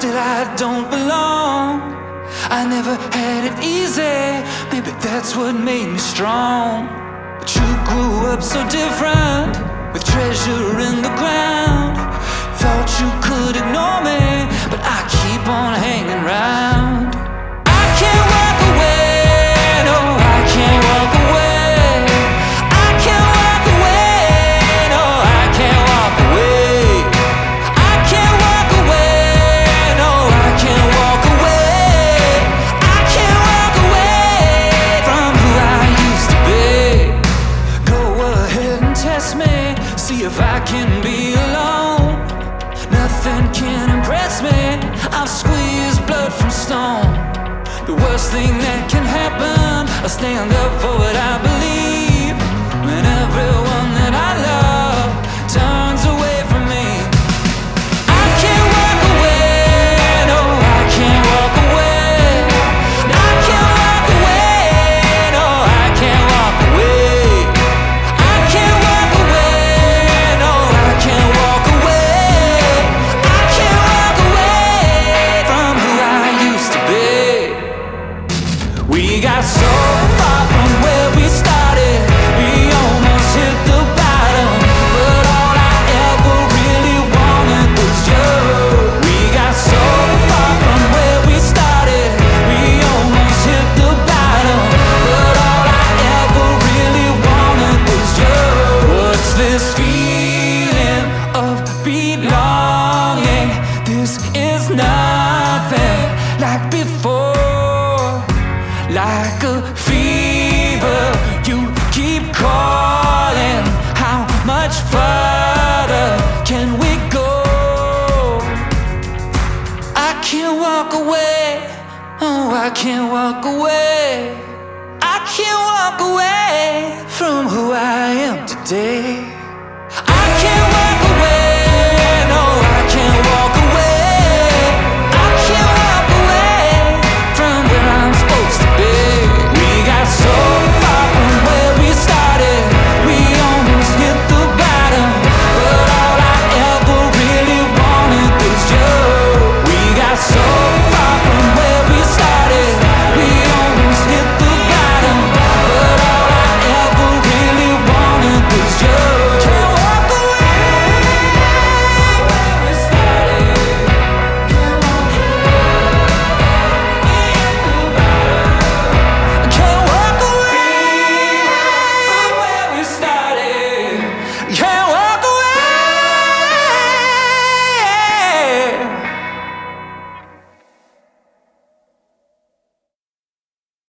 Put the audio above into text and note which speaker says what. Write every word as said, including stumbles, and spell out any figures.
Speaker 1: that I don't belong. I never had it easy, maybe that's what made me strong. But you grew up so different, with treasure in the ground. Thought you could ignore me, but I keep on hanging round. I can't walk away, no, I can't walk away. I can't walk away, no, I can't walk away. I can't walk away, no, I can't walk away. I can't walk away from who I used to be. Go ahead and test me, see if I can be alone. Nothing can impress me, I'll squeeze blood from stone. The worst thing that can happen, I stand up for what I believe. When everyone that I love turns away from me, I can't walk away, no, I can't walk away. I can't walk away, no, I can't walk away. I can't walk away, no, I can't walk away. I can't walk away from who I used to be. We got so far from where we started, we almost hit the bottom, but all I ever really wanted was you. We got so far from where we started, we almost hit the bottom, but all I ever really wanted was you. What's this feeling of belonging? This is nothing like before. Like a fever, you keep calling. How much further can we go? I can't walk away, oh, I can't walk away. I can't walk away from who I am today. I can't walk away.